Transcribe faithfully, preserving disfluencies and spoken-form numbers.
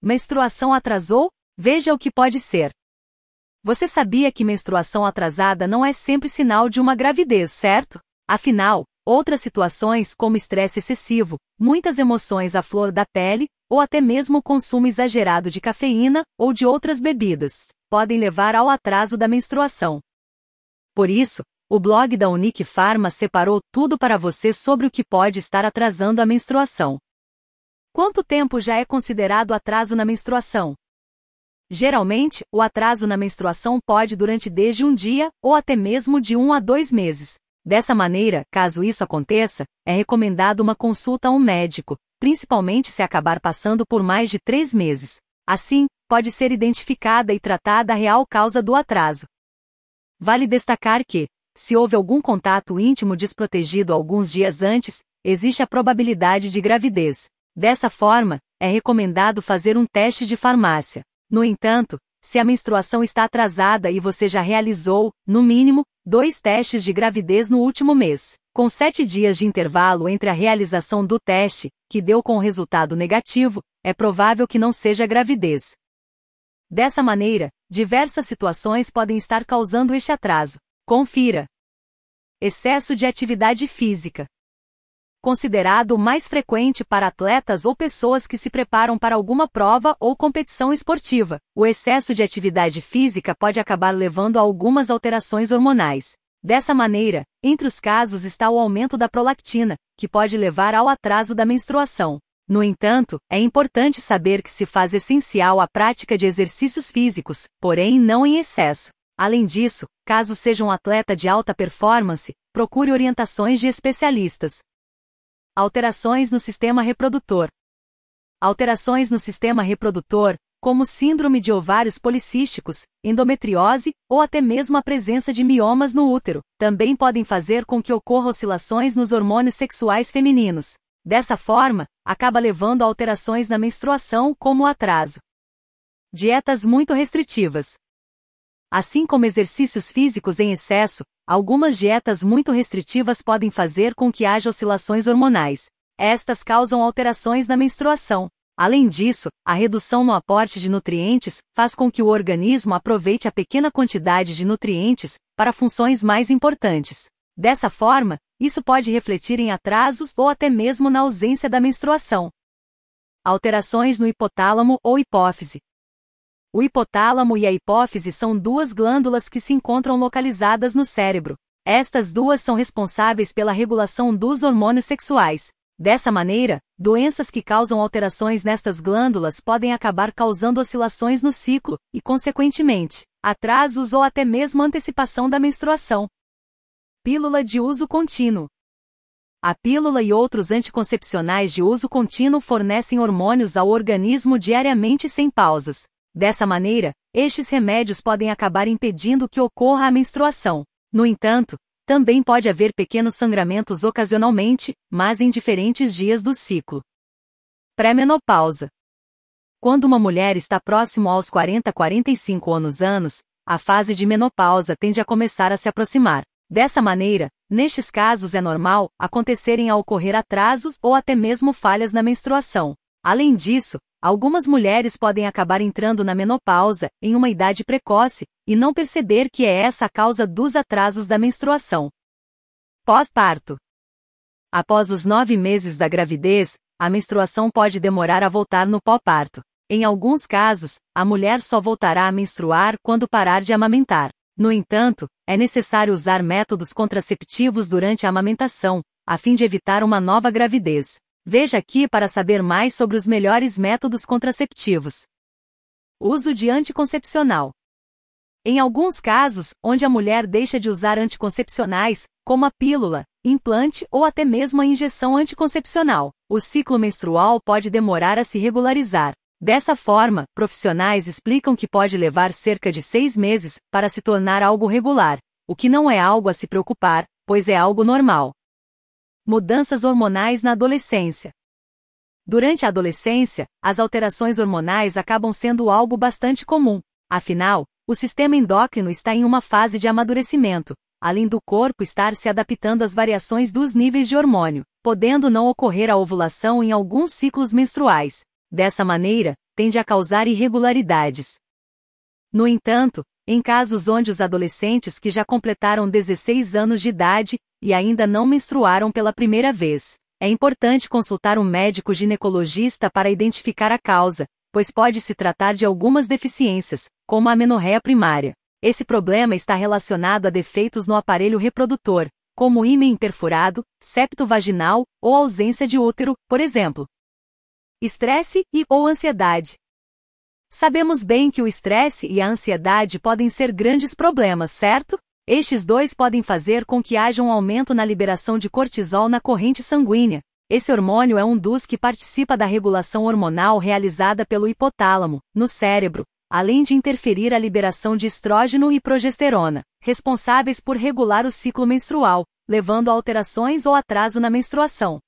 Menstruação atrasou? Veja o que pode ser. Você sabia que menstruação atrasada não é sempre sinal de uma gravidez, certo? Afinal, outras situações como estresse excessivo, muitas emoções à flor da pele, ou até mesmo o consumo exagerado de cafeína ou de outras bebidas, podem levar ao atraso da menstruação. Por isso, o blog da Unique Pharma separou tudo para você sobre o que pode estar atrasando a menstruação. Quanto tempo já é considerado atraso na menstruação? Geralmente, o atraso na menstruação pode durar desde um dia ou até mesmo de um a dois meses. Dessa maneira, caso isso aconteça, é recomendado uma consulta a um médico, principalmente se acabar passando por mais de três meses. Assim, pode ser identificada e tratada a real causa do atraso. Vale destacar que, se houve algum contato íntimo desprotegido alguns dias antes, existe a probabilidade de gravidez. Dessa forma, é recomendado fazer um teste de farmácia. No entanto, se a menstruação está atrasada e você já realizou, no mínimo, dois testes de gravidez no último mês, com sete dias de intervalo entre a realização do teste, que deu com resultado negativo, é provável que não seja gravidez. Dessa maneira, diversas situações podem estar causando este atraso. Confira. Excesso de atividade física. Considerado o mais frequente para atletas ou pessoas que se preparam para alguma prova ou competição esportiva, o excesso de atividade física pode acabar levando a algumas alterações hormonais. Dessa maneira, entre os casos está o aumento da prolactina, que pode levar ao atraso da menstruação. No entanto, é importante saber que se faz essencial a prática de exercícios físicos, porém não em excesso. Além disso, caso seja um atleta de alta performance, procure orientações de especialistas. Alterações no sistema reprodutor. Alterações no sistema reprodutor, como síndrome de ovários policísticos, endometriose, ou até mesmo a presença de miomas no útero, também podem fazer com que ocorram oscilações nos hormônios sexuais femininos. Dessa forma, acaba levando a alterações na menstruação como o atraso. Dietas muito restritivas. Assim como exercícios físicos em excesso, algumas dietas muito restritivas podem fazer com que haja oscilações hormonais. Estas causam alterações na menstruação. Além disso, a redução no aporte de nutrientes faz com que o organismo aproveite a pequena quantidade de nutrientes para funções mais importantes. Dessa forma, isso pode refletir em atrasos ou até mesmo na ausência da menstruação. Alterações no hipotálamo ou hipófise. O hipotálamo e a hipófise são duas glândulas que se encontram localizadas no cérebro. Estas duas são responsáveis pela regulação dos hormônios sexuais. Dessa maneira, doenças que causam alterações nestas glândulas podem acabar causando oscilações no ciclo e, consequentemente, atrasos ou até mesmo antecipação da menstruação. Pílula de uso contínuo. A pílula e outros anticoncepcionais de uso contínuo fornecem hormônios ao organismo diariamente sem pausas. Dessa maneira, estes remédios podem acabar impedindo que ocorra a menstruação. No entanto, também pode haver pequenos sangramentos ocasionalmente, mas em diferentes dias do ciclo. Pré-menopausa. Quando uma mulher está próximo aos quarenta a quarenta e cinco anos, a fase de menopausa tende a começar a se aproximar. Dessa maneira, nestes casos é normal acontecerem a ocorrer atrasos ou até mesmo falhas na menstruação. Além disso, algumas mulheres podem acabar entrando na menopausa em uma idade precoce e não perceber que é essa a causa dos atrasos da menstruação. Pós-parto. Após os nove meses da gravidez, a menstruação pode demorar a voltar no pós-parto. Em alguns casos, a mulher só voltará a menstruar quando parar de amamentar. No entanto, é necessário usar métodos contraceptivos durante a amamentação, a fim de evitar uma nova gravidez. Veja aqui para saber mais sobre os melhores métodos contraceptivos. Uso de anticoncepcional. Em alguns casos, onde a mulher deixa de usar anticoncepcionais, como a pílula, implante ou até mesmo a injeção anticoncepcional, o ciclo menstrual pode demorar a se regularizar. Dessa forma, profissionais explicam que pode levar cerca de seis meses para se tornar algo regular, o que não é algo a se preocupar, pois é algo normal. Mudanças hormonais na adolescência. Durante a adolescência, as alterações hormonais acabam sendo algo bastante comum. Afinal, o sistema endócrino está em uma fase de amadurecimento, além do corpo estar se adaptando às variações dos níveis de hormônio, podendo não ocorrer a ovulação em alguns ciclos menstruais. Dessa maneira, tende a causar irregularidades. No entanto, em casos onde os adolescentes que já completaram dezesseis anos de idade e ainda não menstruaram pela primeira vez, é importante consultar um médico ginecologista para identificar a causa, pois pode se tratar de algumas deficiências, como a amenorreia primária. Esse problema está relacionado a defeitos no aparelho reprodutor, como ímen perfurado, septo vaginal ou ausência de útero, por exemplo. Estresse e ou ansiedade. Sabemos bem que o estresse e a ansiedade podem ser grandes problemas, certo? Estes dois podem fazer com que haja um aumento na liberação de cortisol na corrente sanguínea. Esse hormônio é um dos que participa da regulação hormonal realizada pelo hipotálamo, no cérebro, além de interferir a liberação de estrógeno e progesterona, responsáveis por regular o ciclo menstrual, levando a alterações ou atraso na menstruação.